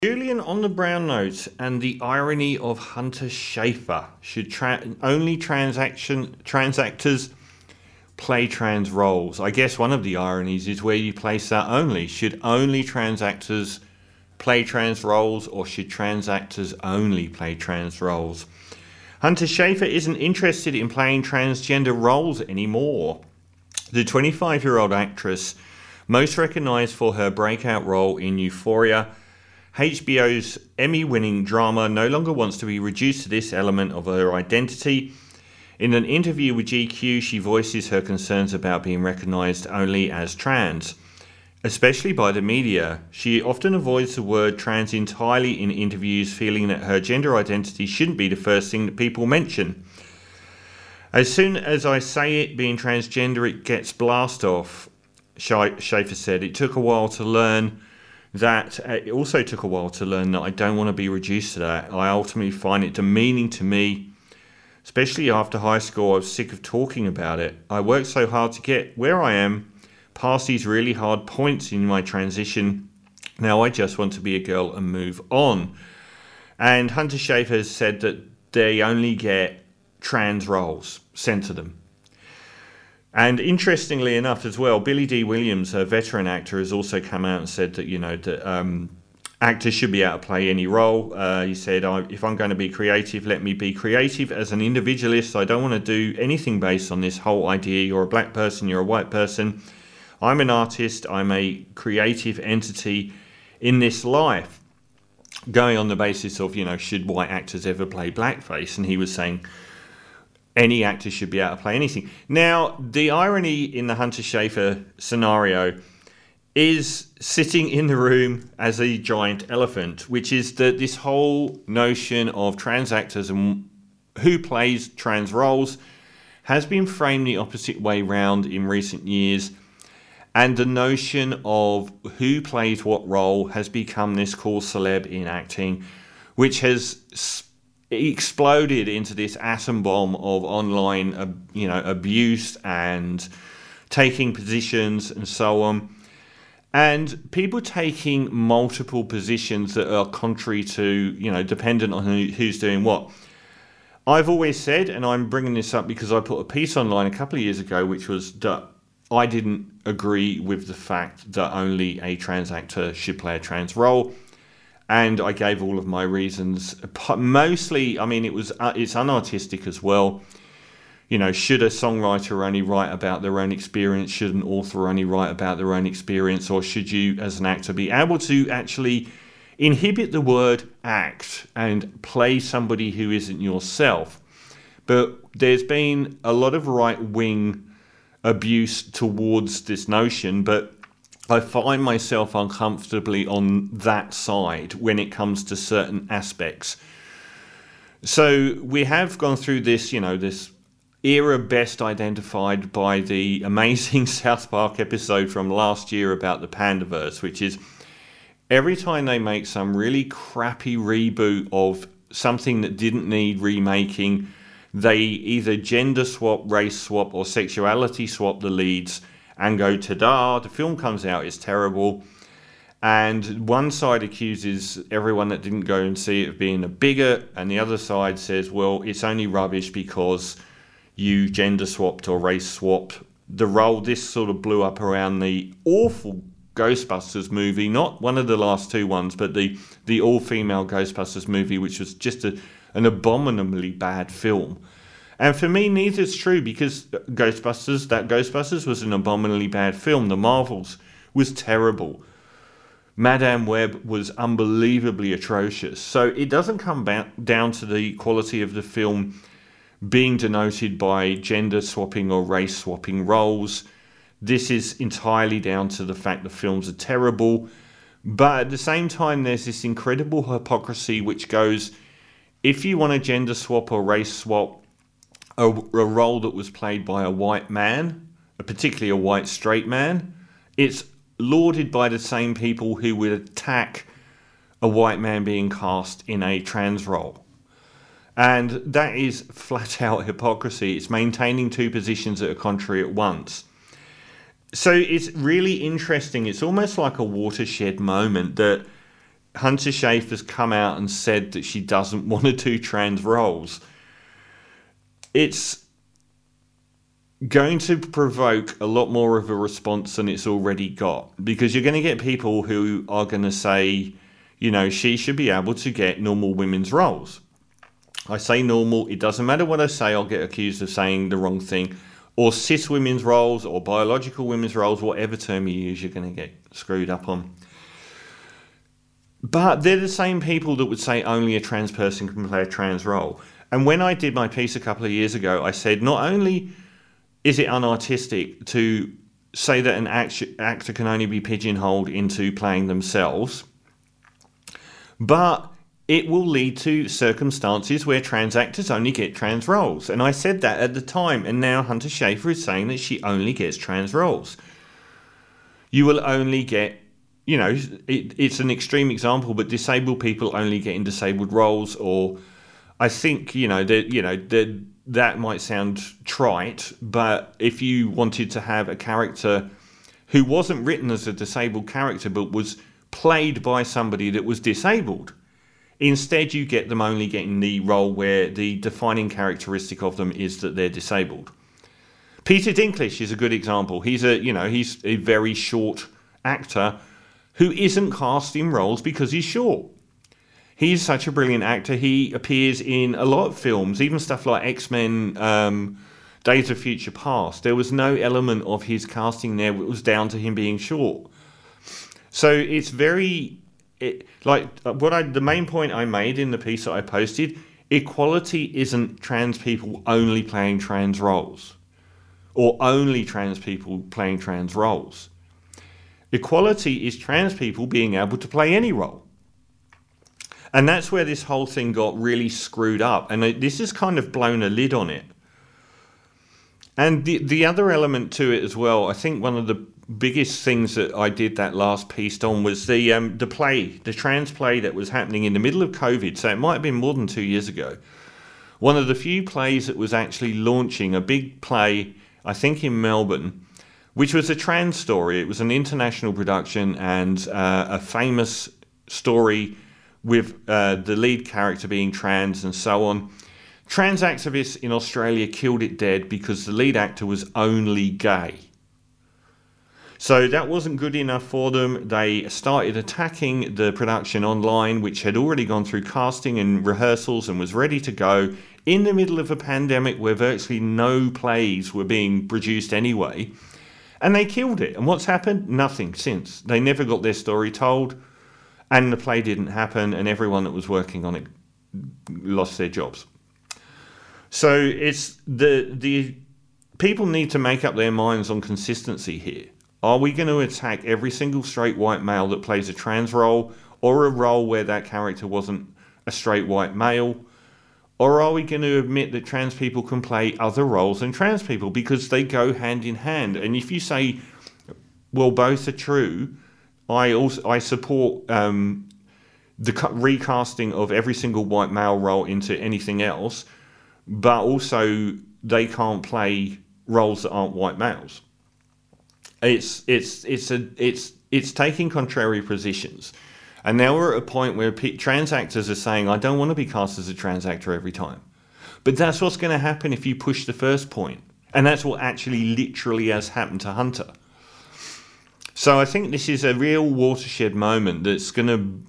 Julian on the brown note and the irony of Hunter Schafer. Should only trans actors play trans roles? I guess one of the ironies is where you place that only. Should only trans actors play trans roles, or should trans actors only play trans roles? Hunter Schafer isn't interested in playing transgender roles anymore. The 25-year-old actress, most recognised for her breakout role in Euphoria, HBO's Emmy-winning drama, no longer wants to be reduced to this element of her identity. In an interview with GQ, she voices her concerns about being recognised only as trans, especially by the media. She often avoids the word trans entirely in interviews, feeling that her gender identity shouldn't be the first thing that people mention. As soon as I say it, being transgender, it gets blasted off, Schafer said. It took a while to learn that. It also took a while to learn that I don't want to be reduced to that. I ultimately find it demeaning to me, especially after high school. I was sick of talking about it. I worked so hard to get where I am, past these really hard points in my transition. Now I just want to be a girl and move on. And Hunter Schafer has said that they only get trans roles sent to them. And interestingly enough as well, Billy Dee Williams, a veteran actor, has also come out and said that, that actors should be able to play any role. He said, if I'm going to be creative, let me be creative as an individualist. I don't want to do anything based on this whole idea, you're a black person, you're a white person. I'm an artist, I'm a creative entity in this life. Going on the basis of, should white actors ever play blackface? And he was saying, any actor should be able to play anything. Now, the irony in the Hunter Schafer scenario is sitting in the room as a giant elephant, which is that this whole notion of trans actors and who plays trans roles has been framed the opposite way round in recent years. And the notion of who plays what role has become this cool celeb in acting, which has exploded into this atom bomb of online, abuse and taking positions and so on. And people taking multiple positions that are contrary to, dependent on who's doing what. I've always said, and I'm bringing this up because I put a piece online a couple of years ago, which was that I didn't agree with the fact that only a trans actor should play a trans role. And I gave all of my reasons. Mostly, it's unartistic as well. Should a songwriter only write about their own experience? Should an author only write about their own experience? Or should you, as an actor, be able to actually inhibit the word act and play somebody who isn't yourself? But there's been a lot of right-wing abuse towards this notion, but I find myself uncomfortably on that side when it comes to certain aspects. So we have gone through this, this era best identified by the amazing South Park episode from last year about the Pandaverse, which is every time they make some really crappy reboot of something that didn't need remaking, they either gender swap, race swap, or sexuality swap the leads and go, ta-da, the film comes out, it's terrible. And one side accuses everyone that didn't go and see it of being a bigot, and the other side says, well, it's only rubbish because you gender swapped or race swapped the role. This sort of blew up around the awful Ghostbusters movie, not one of the last two ones, but the all-female Ghostbusters movie, which was just an abominably bad film. And for me, neither is true, because Ghostbusters was an abominably bad film. The Marvels was terrible. Madame Web was unbelievably atrocious. So it doesn't come down to the quality of the film being denoted by gender swapping or race swapping roles. This is entirely down to the fact the films are terrible. But at the same time, there's this incredible hypocrisy which goes, if you want to gender swap or race swap a role that was played by a white man, particularly a white straight man, it's lauded by the same people who would attack a white man being cast in a trans role. And that is flat out hypocrisy. It's maintaining two positions that are contrary at once. So it's really interesting. It's almost like a watershed moment that Hunter Schafer's come out and said that she doesn't want to do trans roles, it's going to provoke a lot more of a response than it's already got, because you're going to get people who are going to say, she should be able to get normal women's roles. I say normal, it doesn't matter what I say, I'll get accused of saying the wrong thing. Or cis women's roles, or biological women's roles, whatever term you use, you're going to get screwed up on. But they're the same people that would say only a trans person can play a trans role. And when I did my piece a couple of years ago, I said not only is it unartistic to say that an actor can only be pigeonholed into playing themselves, but it will lead to circumstances where trans actors only get trans roles. And I said that at the time, and now Hunter Schafer is saying that she only gets trans roles. You will only get, it's an extreme example, but disabled people only get in disabled roles, or I think, that might sound trite, but if you wanted to have a character who wasn't written as a disabled character, but was played by somebody that was disabled, instead, you get them only getting the role where the defining characteristic of them is that they're disabled. Peter Dinklage is a good example. He's a very short actor who isn't cast in roles because he's short. He's such a brilliant actor. He appears in a lot of films, even stuff like X-Men, Days of Future Past. There was no element of his casting there that was down to him being short. So it's very... the main point I made in the piece that I posted, equality isn't trans people only playing trans roles, or only trans people playing trans roles. Equality is trans people being able to play any role. And that's where this whole thing got really screwed up, and this has kind of blown a lid on it. And the other element to it as well, I think one of the biggest things that I did that last piece on was the trans play that was happening in the middle of COVID, so it might have been more than 2 years ago. One of the few plays that was actually launching, a big play, I think in Melbourne, which was a trans story. It was an international production and a famous story with the lead character being trans and so on. Trans activists in Australia killed it dead because the lead actor was only gay. So that wasn't good enough for them. They started attacking the production online, which had already gone through casting and rehearsals and was ready to go in the middle of a pandemic where virtually no plays were being produced anyway. And they killed it. And what's happened? Nothing since. They never got their story told, and the play didn't happen, and everyone that was working on it lost their jobs. So it's the people need to make up their minds on consistency here. Are we going to attack every single straight white male that plays a trans role, or a role where that character wasn't a straight white male? Or are we going to admit that trans people can play other roles than trans people, because they go hand in hand? And if you say, well, both are true, I support the recasting of every single white male role into anything else, but also they can't play roles that aren't white males. It's taking contrary positions. And now we're at a point where trans actors are saying, I don't want to be cast as a trans actor every time. But that's what's going to happen if you push the first point. And that's what actually literally has happened to Hunter. So I think this is a real watershed moment that's going to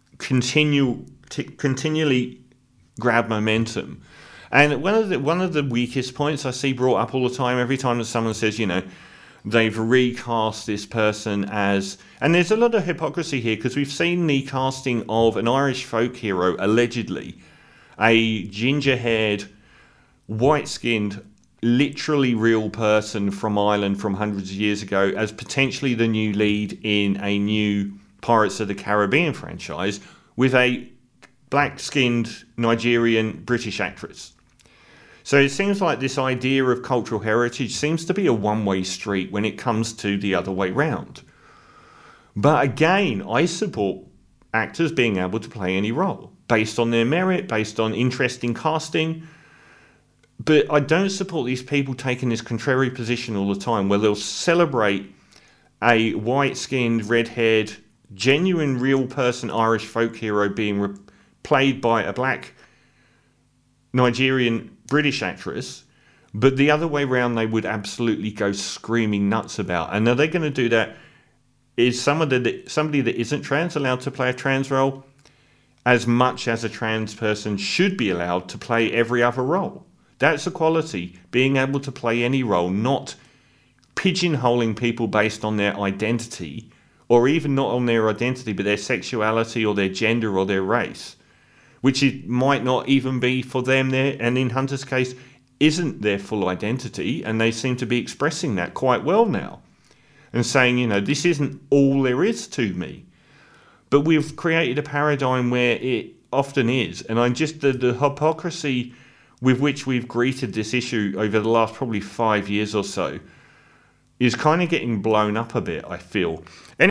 continually grab momentum. And one of the weakest points I see brought up all the time, every time that someone says, they've recast this person as... And there's a lot of hypocrisy here, because we've seen the casting of an Irish folk hero, allegedly, a ginger-haired, white-skinned, literally real person from Ireland from hundreds of years ago, as potentially the new lead in a new Pirates of the Caribbean franchise, with a black-skinned Nigerian British actress. So it seems like this idea of cultural heritage seems to be a one-way street when it comes to the other way round. But again, I support actors being able to play any role, based on their merit, based on interest in casting. But I don't support these people taking this contrary position all the time, where they'll celebrate a white-skinned, red-haired genuine, real person Irish folk hero being played by a black Nigerian British actress, but the other way around they would absolutely go screaming nuts about. And are they going to do that? Is somebody that isn't trans allowed to play a trans role as much as a trans person should be allowed to play every other role? That's equality, being able to play any role, not pigeonholing people based on their identity, or even not on their identity, but their sexuality or their gender or their race, which it might not even be for them there, and in Hunter's case, isn't their full identity, and they seem to be expressing that quite well now, and saying, you know, this isn't all there is to me. But we've created a paradigm where it often is, and I'm just the hypocrisy with which we've greeted this issue over the last probably 5 years or so is kind of getting blown up a bit, I feel.